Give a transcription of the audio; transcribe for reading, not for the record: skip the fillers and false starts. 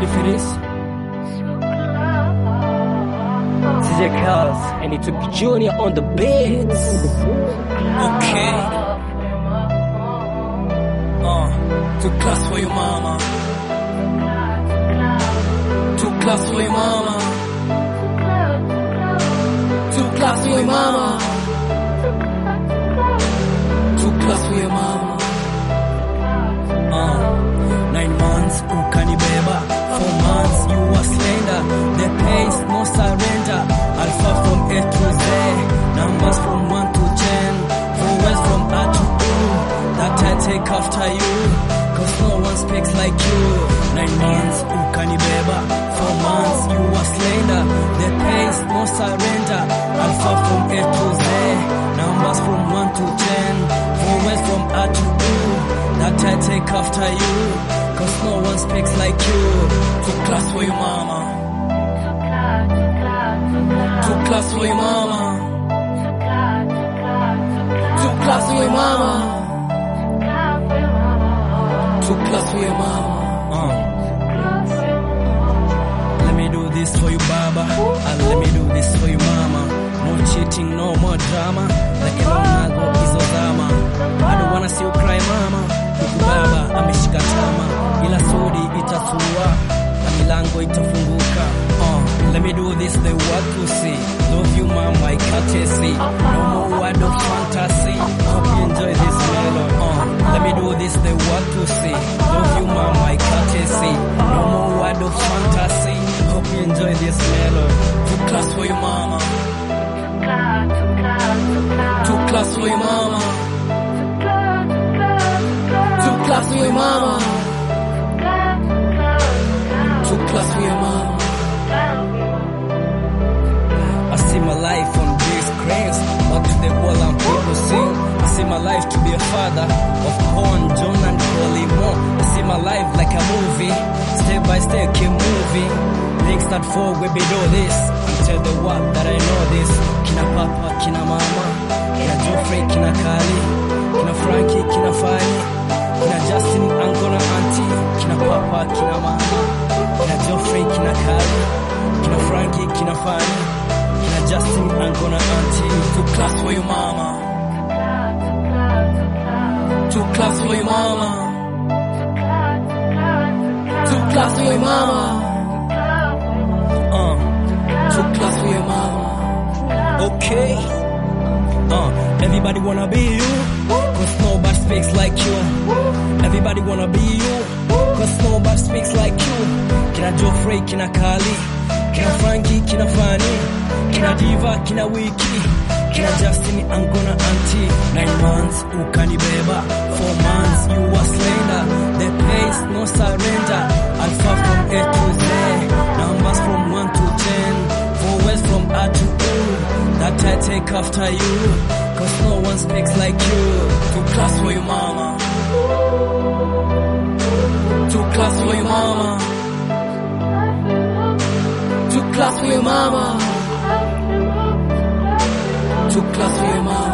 ready for this? CJ Cuz, and it took Junior on the beats. Okay. Too class for your mama. Too class for your mama. Too class for your mama. Too class for your mama. 9 months, ukanibeba. 4 months, you were slender. The pace, no surrender. Alpha from A to Z. Numbers from 1 to 10. Vowels from A to U. That I take after you. Cause no one speaks like you. 9 months, ukanibeba. 4 months, you were slender. The pace, no surrender. Alpha from A to Z. Numbers from 1 to 10. Vowels from A to U. That I take after you. Cause no one speaks like you. Too class for your mama. Too class for your mama. Too class for your mama. Too class for your mama. Let me do this for you, Baba. And let me do this for you, mama. No cheating, no more drama. Like a long ago, Izozama. I don't wanna see you cry, mama. Huku baba ameshika tama, ila sodi itasua na milango itafunguka. Let me do this the word to see. Love you mama, I can't see. No more word of fantasy. Hope you enjoy this melody. Let me do this the word to see. Love you mama, I can't see. No more word of fantasy. Hope you enjoy this melody. Too class for your mama. Too class for your mama. Too class for your mama. Too class for your mama. I see my life on big screens. Out to the wall and people sing. I see my life to be a father of Paul, John and Holy Mo. I see my life like a movie. Step by step keep moving. Things that fall we be do this. And tell the world that I know this. Kina Papa, Kina Mama, Kina Geoffrey, Kina Kali, Kina Frankie, Kina Fanny, Kina Justin, Angona Auntie, Kina Papa, Kina Mama, Kina Geoffrey, Kina Kali, Kina Frankie, Kina Fanny, Kina Justin, Angona Auntie. Too class for your mama. Too class for your mama. Too class for your mama. Too class for your mama. Okay. Everybody wanna be you, cause nobody speaks like you. Everybody wanna be you, cause nobody speaks like you. Kina Geoffrey, Kina Kali, Kina Frankie, Kina Fanny, Kina Diva, Kina Wiki, Kina Justin, Angona Auntie. 9 months, ukanibeba. 4 months, you were slender. The pace, no surrender. Alpha from A to Z. Numbers from 1 to 10. Vowels from A to U. That I take after you. Cause no one speaks like you. Too class for your mama. Too class for your mama. Too class for your mama. Too class for your mama.